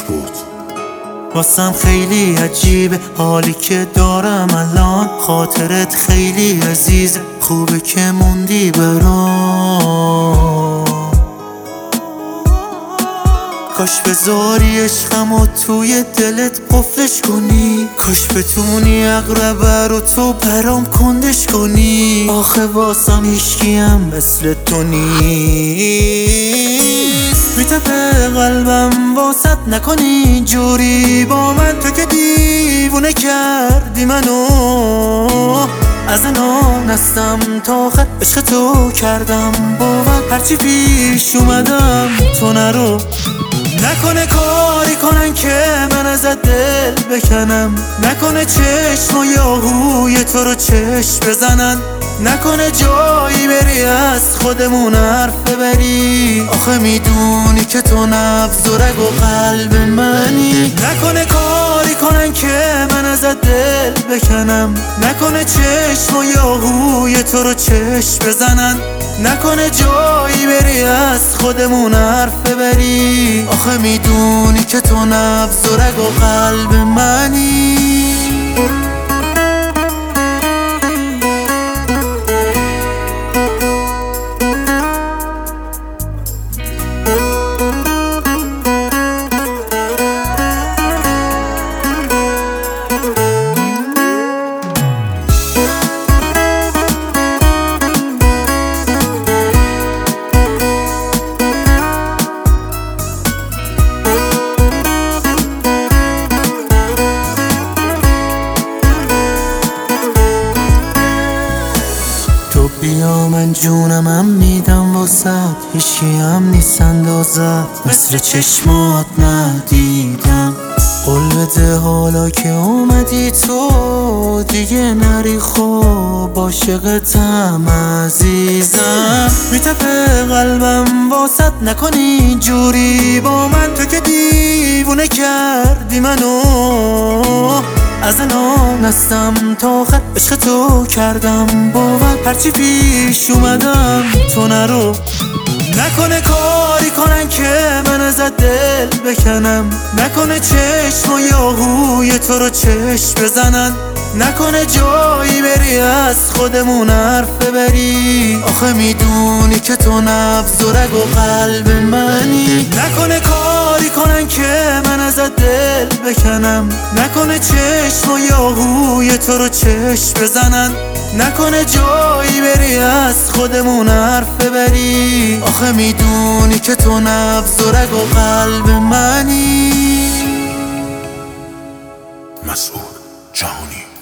مسعود. واسم خیلی عجیبه حالی که دارم الان، خاطرت خیلی عزیزه، خوبه که موندی برام. کاش بذاری عشقمو توی دلت قفلش کنی، کاش بتونی اقربه رو تو برام کندش کنی. آخه واسم هیچکیم مثل تو نیست. میتپه قلبم واسط نکنی اینجوری با من، تو که دیوونه کردی منو. از انان هستم تا خط عشق تو کردم باور، هرچی پیش اومدم تو نرو. نکنه کاری کنن که من ازت دل بکنم، نکنه چشم و یاهوی تو رو چشم بزنن، نکنه جایی بری از خودمون حرف ببری. آخه میدونی که تو نبض و رگ و قلب منی. نکنه کاری کنن که من ازت دل بکنم، نکنه چشم و یاهوی تو رو چشم بزنن، نکنه جایی بری از خودمون حرف ببری. آخه میدونی که تو نبض و رگ و قلب منی. بیا من جونمم میدم واسد، هیچی هم نیست اندازت، مثل چشمات ندیدم. قول بده حالا که اومدی تو دیگه نری، خوب عاشقتم عزیزم. میتپه قلبم واسط نکنی اینجوری با من، تو که دیوونه کردی منو. از انان هستم تا خط عشق تو کردم باور، هرچی پیش اومدم تو نرو. نکنه کاری کنن که من ازت دل بکنم، نکنه چشم و یاهوی تو رو چشم بزنن، نکنه جایی بری از خودمون حرف ببری. آخه میدونی که تو نبض و رگ و قلب منی. نکنه کاری کنن که من ازت دل بکنم، نکنه چشم و یاهوی تو رو چشم بزنن، نکنه جایی بری از خودمون حرف ببری. آخه میدونی که تو نبض و رگ و قلب منی. مسعود جهانی.